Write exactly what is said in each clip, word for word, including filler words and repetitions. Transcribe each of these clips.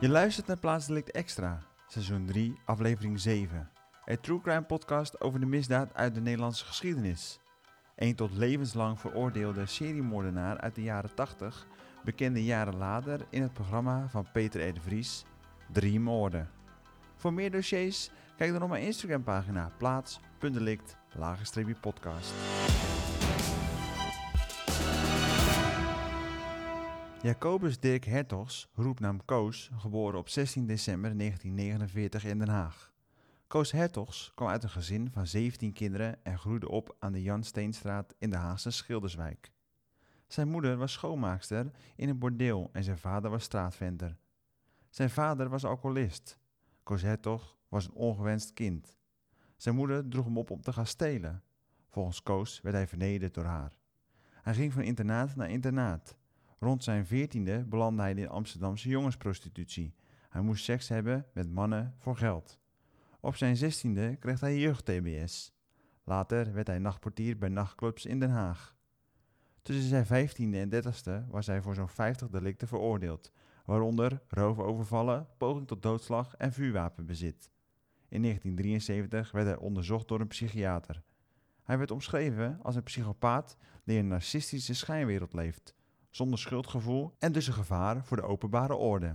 Je luistert naar Plaatsdelict Extra, seizoen drie, aflevering zeven. Een true crime podcast over de misdaad uit de Nederlandse geschiedenis. Een tot levenslang veroordeelde seriemoordenaar uit de jaren tachtig bekende jaren later in het programma van Peter R. de Vries, Drie Moorden. Voor meer dossiers kijk dan op mijn Instagram pagina plaats.delict laagstreepje podcast. Jacobus Dirk Hertogs, roepnaam Koos, geboren op zestien december negentien negenenveertig in Den Haag. Koos Hertogs kwam uit een gezin van zeventien kinderen en groeide op aan de Jan Steenstraat in de Haagse Schilderswijk. Zijn moeder was schoonmaakster in een bordeel en zijn vader was straatventer. Zijn vader was alcoholist. Koos Hertog was een ongewenst kind. Zijn moeder droeg hem op om te gaan stelen. Volgens Koos werd hij vernederd door haar. Hij ging van internaat naar internaat. Rond zijn veertiende belandde hij in de Amsterdamse jongensprostitutie. Hij moest seks hebben met mannen voor geld. Op zijn zestiende kreeg hij jeugd-T B S. Later werd hij nachtportier bij nachtclubs in Den Haag. Tussen zijn vijftiende en dertigste was hij voor zo'n vijftig delicten veroordeeld, waaronder roofovervallen, poging tot doodslag en vuurwapenbezit. In negentien drieënzeventig werd hij onderzocht door een psychiater. Hij werd omschreven als een psychopaat die in een narcistische schijnwereld leeft, zonder schuldgevoel en dus een gevaar voor de openbare orde.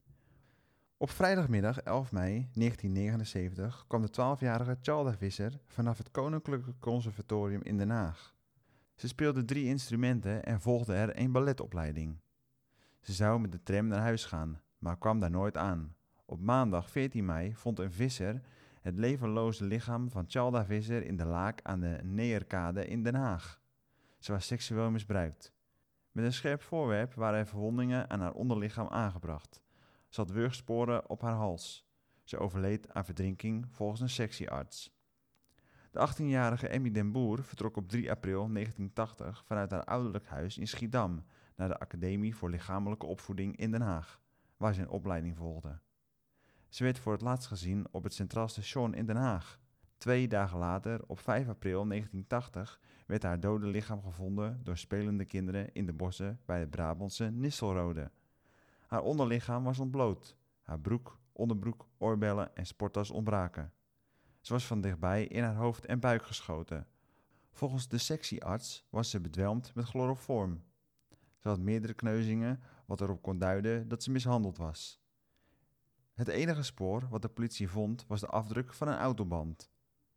Op vrijdagmiddag elf mei negentien negenenzeventig kwam de twaalfjarige Tjalda Visser vanaf het Koninklijke Conservatorium in Den Haag. Ze speelde drie instrumenten en volgde er een balletopleiding. Ze zou met de tram naar huis gaan, maar kwam daar nooit aan. Op maandag veertien mei vond een visser het levenloze lichaam van Tjalda Visser in de Laak aan de Neerkade in Den Haag. Ze was seksueel misbruikt. Met een scherp voorwerp waren er verwondingen aan haar onderlichaam aangebracht. Ze had wurgsporen op haar hals. Ze overleed aan verdrinking volgens een sectiearts. De achttienjarige Emmy den Boer vertrok op drie april negentien tachtig vanuit haar ouderlijk huis in Schiedam naar de Academie voor Lichamelijke Opvoeding in Den Haag, waar ze een opleiding volgde. Ze werd voor het laatst gezien op het Centraal Station in Den Haag. Twee dagen later, op vijf april negentien tachtig, werd haar dode lichaam gevonden door spelende kinderen in de bossen bij het Brabantse Nistelrode. Haar onderlichaam was ontbloot. Haar broek, onderbroek, oorbellen en sporttas ontbraken. Ze was van dichtbij in haar hoofd en buik geschoten. Volgens de sectiearts was ze bedwelmd met chloroform. Ze had meerdere kneuzingen, wat erop kon duiden dat ze mishandeld was. Het enige spoor wat de politie vond was de afdruk van een autoband.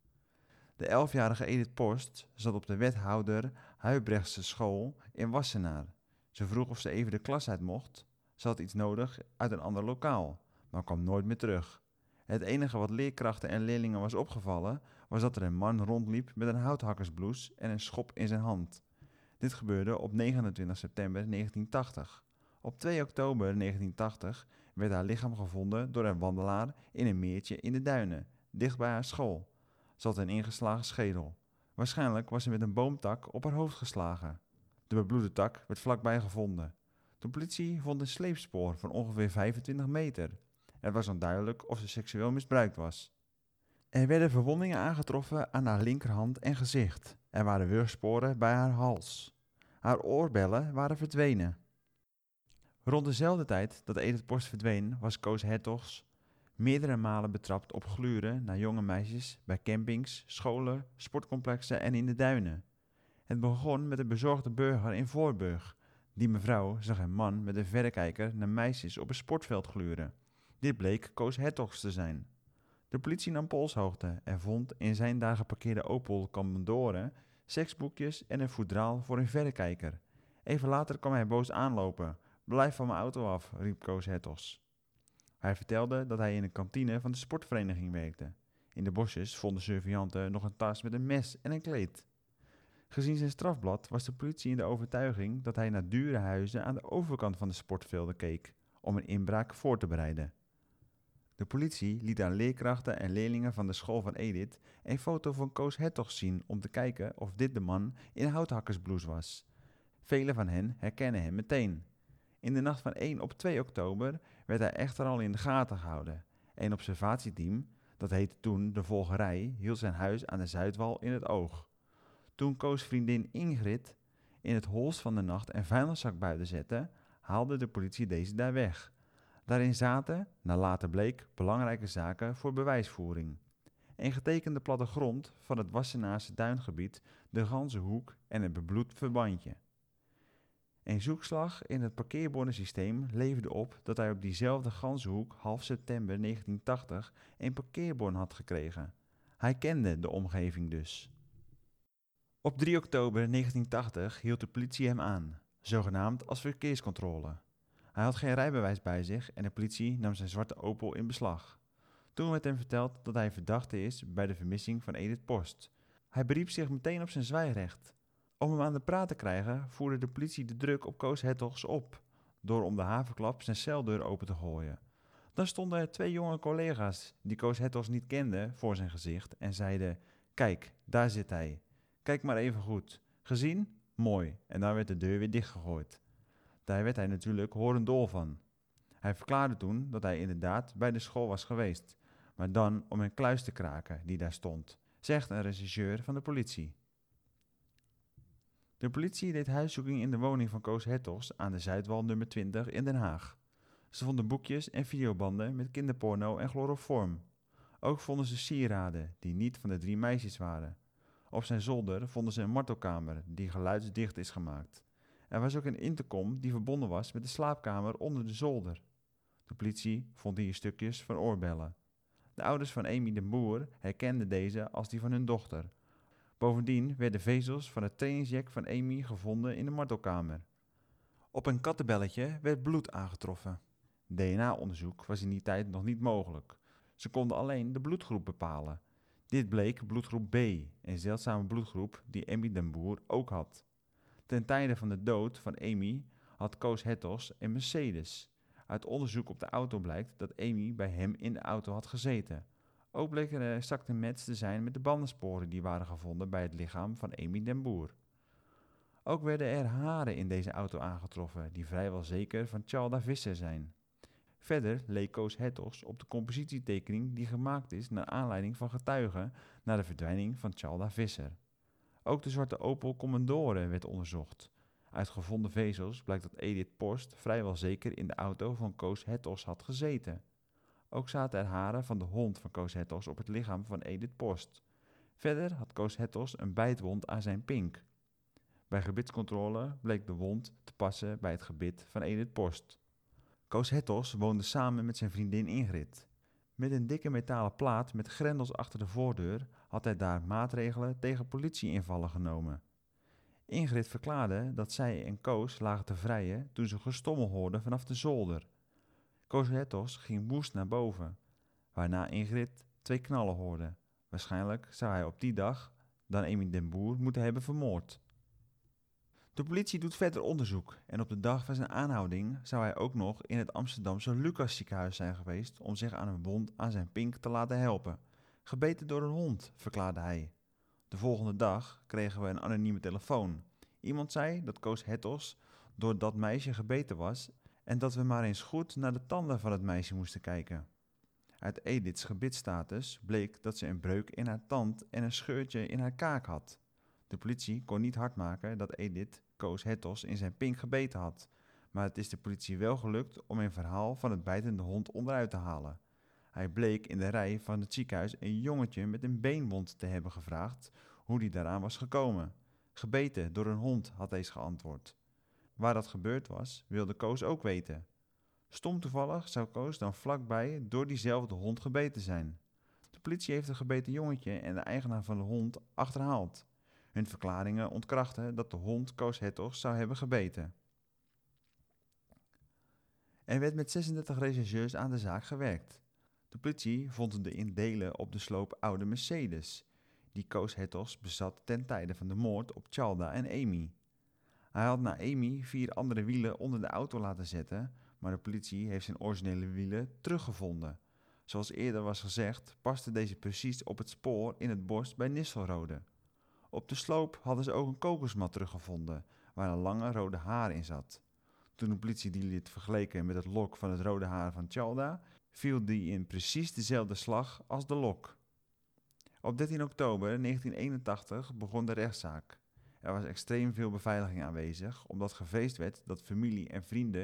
De elfjarige Edith Post zat op de wethouder Huybrechtse school in Wassenaar. Ze vroeg of ze even de klas uit mocht. Ze had iets nodig uit een ander lokaal, maar kwam nooit meer terug. Het enige wat leerkrachten en leerlingen was opgevallen, was dat er een man rondliep met een houthakkersblouse en een schop in zijn hand. Dit gebeurde op negenentwintig september negentien tachtig. Op twee oktober negentien tachtig werd haar lichaam gevonden door een wandelaar in een meertje in de duinen, dicht bij haar school. Ze had een ingeslagen schedel. Waarschijnlijk was ze met een boomtak op haar hoofd geslagen. De bebloede tak werd vlakbij gevonden. De politie vond een sleepspoor van ongeveer vijfentwintig meter. Het was onduidelijk of ze seksueel misbruikt was. Er werden verwondingen aangetroffen aan haar linkerhand en gezicht. Er waren wurgsporen bij haar hals. Haar oorbellen waren verdwenen. Rond dezelfde tijd dat Edith Post verdween, was Koos Hertogs meerdere malen betrapt op gluren naar jonge meisjes bij campings, scholen, sportcomplexen en in de duinen. Het begon met een bezorgde burger in Voorburg. Die mevrouw zag een man met een verrekijker naar meisjes op een sportveld gluren. Dit bleek Koos Hertogs te zijn. De politie nam polshoogte en vond in zijn daar geparkeerde Opel Commodore seksboekjes en een foudraal voor een verrekijker. Even later kwam hij boos aanlopen. "Blijf van mijn auto af," riep Koos Hertogs. Hij vertelde dat hij in een kantine van de sportvereniging werkte. In de bosjes vonden surveillanten nog een tas met een mes en een kleed. Gezien zijn strafblad was de politie in de overtuiging dat hij naar dure huizen aan de overkant van de sportvelden keek, om een inbraak voor te bereiden. De politie liet aan leerkrachten en leerlingen van de school van Edith een foto van Koos Hertogs zien om te kijken of dit de man in houthakkersblouse was. Velen van hen herkennen hem meteen. In de nacht van één op twee oktober werd hij echter al in de gaten gehouden. Een observatieteam, dat heette toen de Volgerij, hield zijn huis aan de Zuidwal in het oog. Toen Koos' vriendin Ingrid in het holst van de nacht een vuilniszak buiten zette, haalde de politie deze daar weg. Daarin zaten, naar later bleek, belangrijke zaken voor bewijsvoering. Een getekende plattegrond van het Wassenaarse duingebied, de Ganzenhoek en een bebloed verbandje. Een zoekslag in het parkeerbonnensysteem leverde op dat hij op diezelfde Ganzenhoek half september negentien tachtig een parkeerbon had gekregen. Hij kende de omgeving dus. Op drie oktober negentien tachtig hield de politie hem aan, zogenaamd als verkeerscontrole. Hij had geen rijbewijs bij zich en de politie nam zijn zwarte Opel in beslag. Toen werd hem verteld dat hij verdachte is bij de vermissing van Edith Post. Hij beriep zich meteen op zijn zwijgrecht. Om hem aan de praat te krijgen voerde de politie de druk op Koos Hertogs op, door om de haverklap zijn celdeur open te gooien. Dan stonden er twee jonge collega's die Koos Hertogs niet kenden voor zijn gezicht en zeiden: "Kijk, daar zit hij. Kijk maar even goed. Gezien? Mooi." En dan werd de deur weer dichtgegooid. Daar werd hij natuurlijk horendol van. Hij verklaarde toen dat hij inderdaad bij de school was geweest, maar dan om een kluis te kraken die daar stond, zegt een rechercheur van de politie. De politie deed huiszoeking in de woning van Koos Hertogs aan de Zuidwal nummer twintig in Den Haag. Ze vonden boekjes en videobanden met kinderporno en chloroform. Ook vonden ze sieraden die niet van de drie meisjes waren. Op zijn zolder vonden ze een martelkamer die geluidsdicht is gemaakt. Er was ook een intercom die verbonden was met de slaapkamer onder de zolder. De politie vond hier stukjes van oorbellen. De ouders van Amy den Boer herkenden deze als die van hun dochter. Bovendien werden vezels van het trainingsjack van Amy gevonden in de martelkamer. Op een kattenbelletje werd bloed aangetroffen. D N A-onderzoek was in die tijd nog niet mogelijk. Ze konden alleen de bloedgroep bepalen. Dit bleek bloedgroep B, een zeldzame bloedgroep die Amy den Boer ook had. Ten tijde van de dood van Amy had Koos Hertogs een Mercedes. Uit onderzoek op de auto blijkt dat Amy bij hem in de auto had gezeten. Ook bleek er exacte match te zijn met de bandensporen die waren gevonden bij het lichaam van Amy den Boer. Ook werden er haren in deze auto aangetroffen, die vrijwel zeker van Tjalda Visser zijn. Verder leek Koos Hertogs op de compositietekening die gemaakt is naar aanleiding van getuigen na de verdwijning van Tjalda Visser. Ook de zwarte Opel Commodore werd onderzocht. Uit gevonden vezels blijkt dat Edith Post vrijwel zeker in de auto van Koos Hertogs had gezeten. Ook zaten er haren van de hond van Koos Hertogs op het lichaam van Edith Post. Verder had Koos Hertogs een bijtwond aan zijn pink. Bij gebitscontrole bleek de wond te passen bij het gebit van Edith Post. Koos Hertogs woonde samen met zijn vriendin Ingrid. Met een dikke metalen plaat met grendels achter de voordeur had hij daar maatregelen tegen politieinvallen genomen. Ingrid verklaarde dat zij en Koos lagen te vrijen toen ze gestommel hoorden vanaf de zolder. Koos Hertogs ging woest naar boven, waarna Ingrid twee knallen hoorde. Waarschijnlijk zou hij op die dag dan Amy den Boer moeten hebben vermoord. De politie doet verder onderzoek en op de dag van zijn aanhouding zou hij ook nog in het Amsterdamse Lucas ziekenhuis zijn geweest om zich aan een wond aan zijn pink te laten helpen. Gebeten door een hond, verklaarde hij. De volgende dag kregen we een anonieme telefoon. Iemand zei dat Koos Hertogs door dat meisje gebeten was en dat we maar eens goed naar de tanden van het meisje moesten kijken. Uit Ediths gebitsstatus bleek dat ze een breuk in haar tand en een scheurtje in haar kaak had. De politie kon niet hardmaken dat Edith Koos Hertogs in zijn pink gebeten had, maar het is de politie wel gelukt om een verhaal van het bijtende hond onderuit te halen. Hij bleek in de rij van het ziekenhuis een jongetje met een beenwond te hebben gevraagd hoe die daaraan was gekomen. Gebeten door een hond, had deze geantwoord. Waar dat gebeurd was, wilde Koos ook weten. Stom toevallig zou Koos dan vlakbij door diezelfde hond gebeten zijn. De politie heeft het gebeten jongetje en de eigenaar van de hond achterhaald. Hun verklaringen ontkrachten dat de hond Koos Hertogs zou hebben gebeten. Er werd met zesendertig rechercheurs aan de zaak gewerkt. De politie vond de in delen op de sloop oude Mercedes, die Koos Hertogs bezat ten tijde van de moord op Tjalda en Amy. Hij had na Amy vier andere wielen onder de auto laten zetten, maar de politie heeft zijn originele wielen teruggevonden. Zoals eerder was gezegd, paste deze precies op het spoor in het bos bij Nistelrode. Op de sloop hadden ze ook een kokosmat teruggevonden, waar een lange rode haar in zat. Toen de politie die liet vergeleken met het lok van het rode haar van Tjalda, viel die in precies dezelfde slag als de lok. Op dertien oktober negentien eenentachtig begon de rechtszaak. Er was extreem veel beveiliging aanwezig, omdat gevreesd werd dat familie en vrienden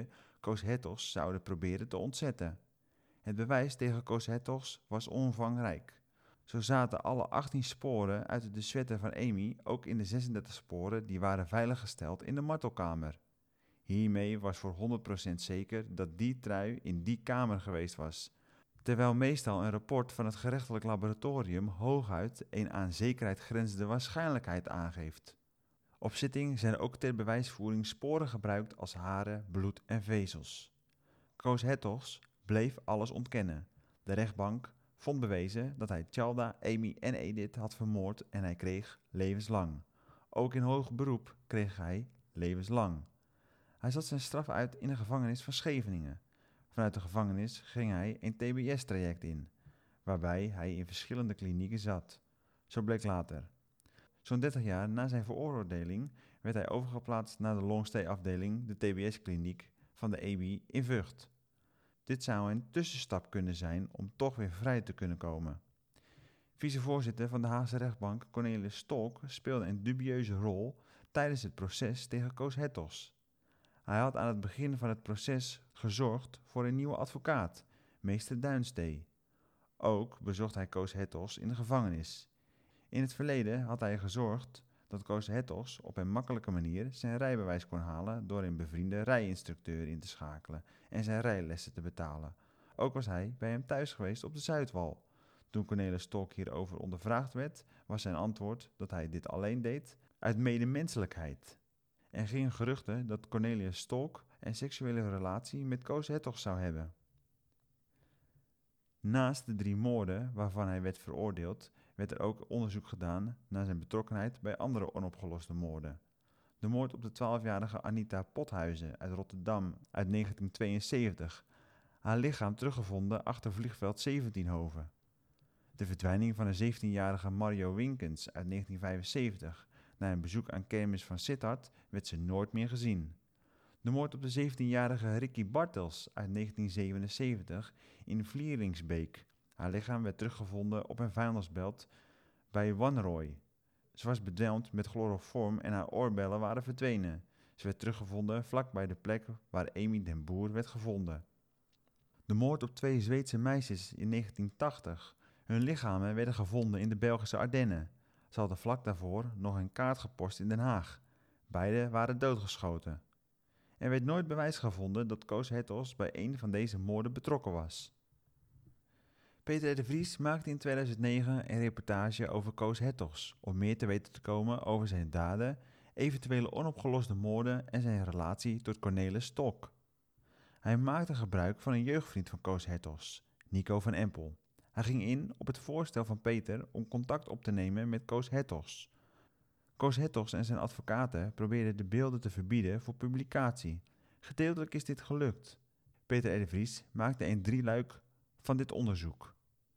Koos Hertogs zouden proberen te ontzetten. Het bewijs tegen Koos Hertogs was omvangrijk. Zo zaten alle achttien sporen uit de sweater van Amy ook in de zesendertig sporen die waren veiliggesteld in de martelkamer. Hiermee was voor honderd procent zeker dat die trui in die kamer geweest was, terwijl meestal een rapport van het gerechtelijk laboratorium hooguit een aan zekerheid grenzende waarschijnlijkheid aangeeft. Op zitting zijn ook ter bewijsvoering sporen gebruikt als haren, bloed en vezels. Koos Hertogs bleef alles ontkennen. De rechtbank vond bewezen dat hij Tjalda, Amy en Edith had vermoord en hij kreeg levenslang. Ook in hoger beroep kreeg hij levenslang. Hij zat zijn straf uit in de gevangenis van Scheveningen. Vanuit de gevangenis ging hij een T B S-traject in, waarbij hij in verschillende klinieken zat. Zo bleek later. Zo'n dertig jaar na zijn veroordeling werd hij overgeplaatst naar de longstay-afdeling, de T B S-kliniek van de E B I in Vught. Dit zou een tussenstap kunnen zijn om toch weer vrij te kunnen komen. Vicevoorzitter van de Haagse rechtbank Cornelis Stolk speelde een dubieuze rol tijdens het proces tegen Koos Hertogs. Hij had aan het begin van het proces gezorgd voor een nieuwe advocaat, meester Duinstee. Ook bezocht hij Koos Hertogs in de gevangenis. In het verleden had hij gezorgd dat Koos Hertogs op een makkelijke manier zijn rijbewijs kon halen door een bevriende rijinstructeur in te schakelen en zijn rijlessen te betalen. Ook was hij bij hem thuis geweest op de Zuidwal. Toen Cornelis Stolk hierover ondervraagd werd, was zijn antwoord dat hij dit alleen deed uit medemenselijkheid. Er gingen geruchten dat Cornelis Stolk een seksuele relatie met Koos Hertogs zou hebben. Naast de drie moorden waarvan hij werd veroordeeld, werd er ook onderzoek gedaan naar zijn betrokkenheid bij andere onopgeloste moorden. De moord op de twaalfjarige Anita Pothuizen uit Rotterdam uit negentien tweeënzeventig. Haar lichaam teruggevonden achter vliegveld Zeventienhoven. De verdwijning van de zeventienjarige Mario Winkens uit negentien vijfenzeventig. Na een bezoek aan kermis van Sittard werd ze nooit meer gezien. De moord op de zeventienjarige Ricky Bartels uit negentien zevenenzeventig in Vlieringsbeek. Haar lichaam werd teruggevonden op een vuilnisbelt bij Wanrooy. Ze was bedwelmd met chloroform en haar oorbellen waren verdwenen. Ze werd teruggevonden vlakbij de plek waar Amy den Boer werd gevonden. De moord op twee Zweedse meisjes in negentien tachtig. Hun lichamen werden gevonden in de Belgische Ardennen. Ze hadden vlak daarvoor nog een kaart gepost in Den Haag. Beiden waren doodgeschoten. Er werd nooit bewijs gevonden dat Koos Hertogs bij een van deze moorden betrokken was. Peter R. de Vries maakte in tweeduizend negen een reportage over Koos Hertogs om meer te weten te komen over zijn daden, eventuele onopgeloste moorden en zijn relatie tot Cornelis Stolk. Hij maakte gebruik van een jeugdvriend van Koos Hertogs, Nico van Empel. Hij ging in op het voorstel van Peter om contact op te nemen met Koos Hertogs. Koos Hertogs en zijn advocaten probeerden de beelden te verbieden voor publicatie. Gedeeltelijk is dit gelukt. Peter R. de Vries maakte een drieluik van dit onderzoek.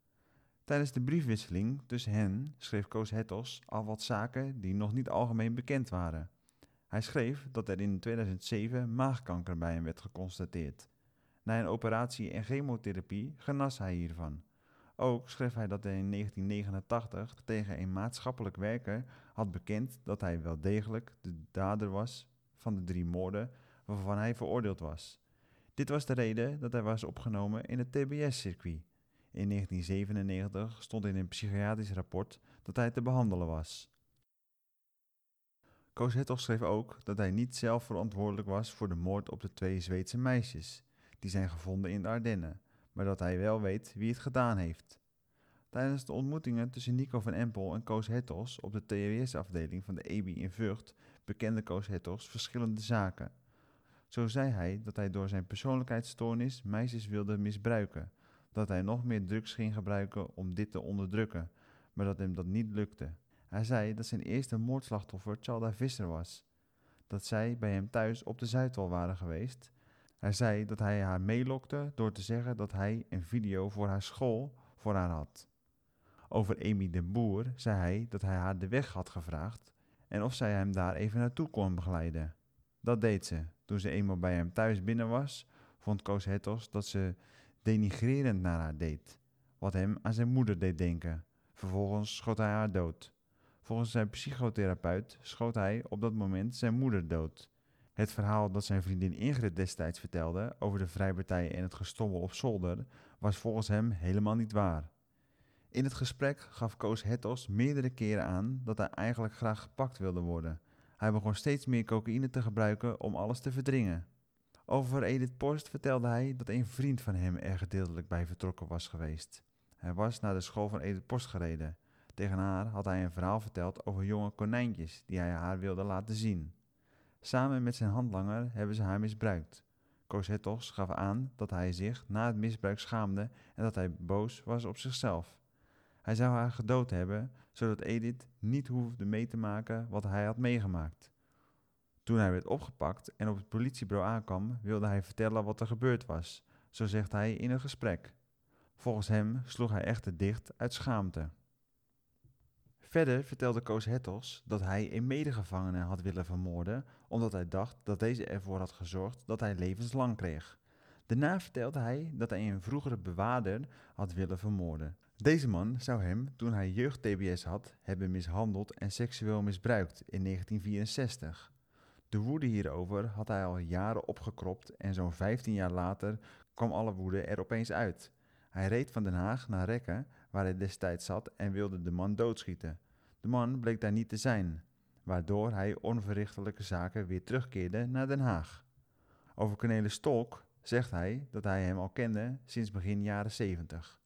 Tijdens de briefwisseling tussen hen schreef Koos Hertogs al wat zaken die nog niet algemeen bekend waren. Hij schreef dat er in tweeduizend zeven maagkanker bij hem werd geconstateerd. Na een operatie en chemotherapie genas hij hiervan. Ook schreef hij dat hij in negentien negenentachtig tegen een maatschappelijk werker had bekend dat hij wel degelijk de dader was van de drie moorden waarvan hij veroordeeld was. Dit was de reden dat hij was opgenomen in het T B S-circuit. In negentien zevenennegentig stond in een psychiatrisch rapport dat hij te behandelen was. Koos Hertogs schreef ook dat hij niet zelf verantwoordelijk was voor de moord op de twee Zweedse meisjes, die zijn gevonden in de Ardennen, maar dat hij wel weet wie het gedaan heeft. Tijdens de ontmoetingen tussen Nico van Empel en Koos Hertogs op de T B S-afdeling van de E B I in Vught bekende Koos Hertogs verschillende zaken. Zo zei hij dat hij door zijn persoonlijkheidsstoornis meisjes wilde misbruiken, dat hij nog meer drugs ging gebruiken om dit te onderdrukken, maar dat hem dat niet lukte. Hij zei dat zijn eerste moordslachtoffer Tjalda Visser was, dat zij bij hem thuis op de Zuidwal waren geweest. Hij zei dat hij haar meelokte door te zeggen dat hij een video voor haar school voor haar had. Over Amy den Boer zei hij dat hij haar de weg had gevraagd en of zij hem daar even naartoe kon begeleiden. Dat deed ze. Toen ze eenmaal bij hem thuis binnen was, vond Koos Hertogs dat ze denigrerend naar haar deed, wat hem aan zijn moeder deed denken. Vervolgens schoot hij haar dood. Volgens zijn psychotherapeut schoot hij op dat moment zijn moeder dood. Het verhaal dat zijn vriendin Ingrid destijds vertelde over de vrijpartijen en het gestommel op zolder was volgens hem helemaal niet waar. In het gesprek gaf Koos Hertogs meerdere keren aan dat hij eigenlijk graag gepakt wilde worden. Hij begon steeds meer cocaïne te gebruiken om alles te verdringen. Over Edith Post vertelde hij dat een vriend van hem er gedeeltelijk bij vertrokken was geweest. Hij was naar de school van Edith Post gereden. Tegen haar had hij een verhaal verteld over jonge konijntjes die hij haar wilde laten zien. Samen met zijn handlanger hebben ze haar misbruikt. Koos Hertogs gaf aan dat hij zich na het misbruik schaamde en dat hij boos was op zichzelf. Hij zou haar gedood hebben, zodat Edith niet hoefde mee te maken wat hij had meegemaakt. Toen hij werd opgepakt en op het politiebureau aankwam, wilde hij vertellen wat er gebeurd was, zo zegt hij in een gesprek. Volgens hem sloeg hij echter dicht uit schaamte. Verder vertelde Koos Hertogs dat hij een medegevangene had willen vermoorden, omdat hij dacht dat deze ervoor had gezorgd dat hij levenslang kreeg. Daarna vertelde hij dat hij een vroegere bewaarder had willen vermoorden. Deze man zou hem, toen hij jeugd-T B S had, hebben mishandeld en seksueel misbruikt in negentien vierenzestig. De woede hierover had hij al jaren opgekropt en zo'n vijftien jaar later kwam alle woede er opeens uit. Hij reed van Den Haag naar Rekken, waar hij destijds zat, en wilde de man doodschieten. De man bleek daar niet te zijn, waardoor hij onverrichtelijke zaken weer terugkeerde naar Den Haag. Over Cornelis Stolk zegt hij dat hij hem al kende sinds begin jaren zeventig.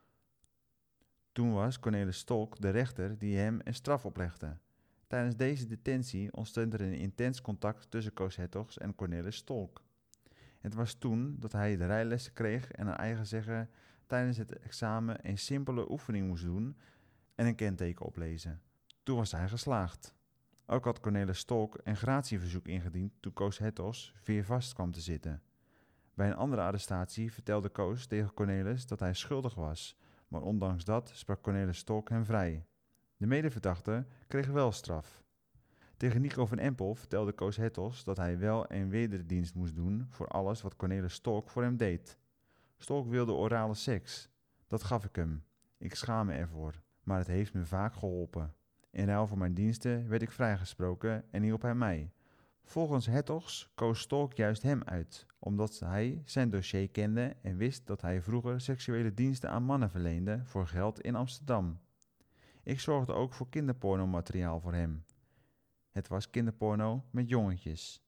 Toen was Cornelis Stolk de rechter die hem een straf oplegde. Tijdens deze detentie ontstond er een intens contact tussen Koos Hertogs en Cornelis Stolk. Het was toen dat hij de rijlessen kreeg en naar eigen zeggen tijdens het examen een simpele oefening moest doen en een kenteken oplezen. Toen was hij geslaagd. Ook had Cornelis Stolk een gratieverzoek ingediend toen Koos Hertogs weer vast kwam te zitten. Bij een andere arrestatie vertelde Koos tegen Cornelis dat hij schuldig was, maar ondanks dat sprak Cornelis Stolk hem vrij. De medeverdachte kreeg wel straf. Tegen Nico van Empel vertelde Koos Hertogs dat hij wel een wederdienst moest doen voor alles wat Cornelis Stolk voor hem deed. Stolk wilde orale seks. Dat gaf ik hem. Ik schaam me ervoor, maar het heeft me vaak geholpen. In ruil voor mijn diensten werd ik vrijgesproken en hielp hij mij. Volgens Hertogs koos Stolk juist hem uit, omdat hij zijn dossier kende en wist dat hij vroeger seksuele diensten aan mannen verleende voor geld in Amsterdam. Ik zorgde ook voor kinderpornomateriaal voor hem. Het was kinderporno met jongetjes.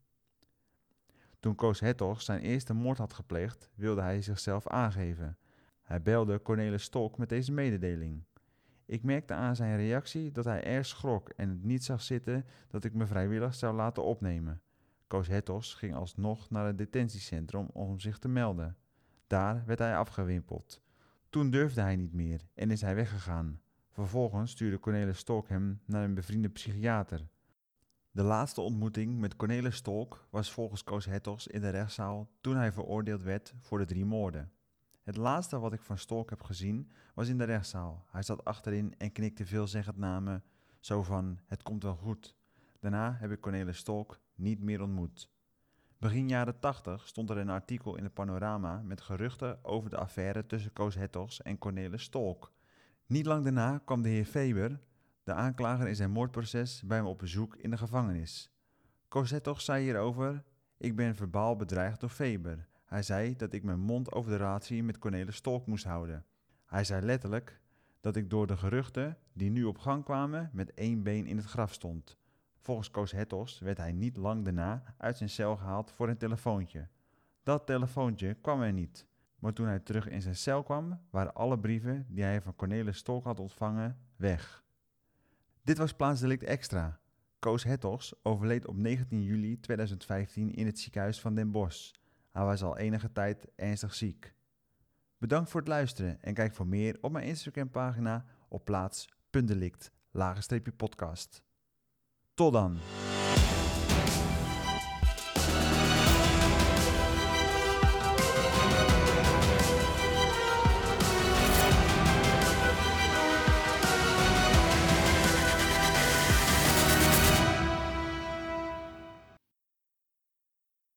Toen Koos Hertogs zijn eerste moord had gepleegd, wilde hij zichzelf aangeven. Hij belde Cornelis Stolk met deze mededeling. Ik merkte aan zijn reactie dat hij erg schrok en het niet zag zitten dat ik me vrijwillig zou laten opnemen. Koos Hertogs ging alsnog naar het detentiecentrum om zich te melden. Daar werd hij afgewimpeld. Toen durfde hij niet meer en is hij weggegaan. Vervolgens stuurde Cornelis Stolk hem naar een bevriende psychiater. De laatste ontmoeting met Cornelis Stolk was volgens Koos Hertogs in de rechtszaal toen hij veroordeeld werd voor de drie moorden. Het laatste wat ik van Stolk heb gezien was in de rechtszaal. Hij zat achterin en knikte veelzeggend naar me, zo van het komt wel goed. Daarna heb ik Cornelis Stolk niet meer ontmoet. Begin jaren tachtig stond er een artikel in het Panorama met geruchten over de affaire tussen Koos Hertogs en Cornelis Stolk. Niet lang daarna kwam de heer Faber, de aanklager in zijn moordproces, bij me op bezoek in de gevangenis. Koos Hertogs zei hierover: ik ben verbaal bedreigd door Faber. Hij zei dat ik mijn mond over de relatie met Cornelis Stolk moest houden. Hij zei letterlijk dat ik door de geruchten die nu op gang kwamen met één been in het graf stond. Volgens Koos Hertogs werd hij niet lang daarna uit zijn cel gehaald voor een telefoontje. Dat telefoontje kwam er niet, maar toen hij terug in zijn cel kwam, waren alle brieven die hij van Cornelis Stolk had ontvangen weg. Dit was Plaatsdelict Extra. Koos Hertogs overleed op negentien juli tweeduizend vijftien in het ziekenhuis van Den Bosch. Hij was al enige tijd ernstig ziek. Bedankt voor het luisteren en kijk voor meer op mijn Instagram-pagina op plaats punt delict laagstreepje podcast. Tot dan!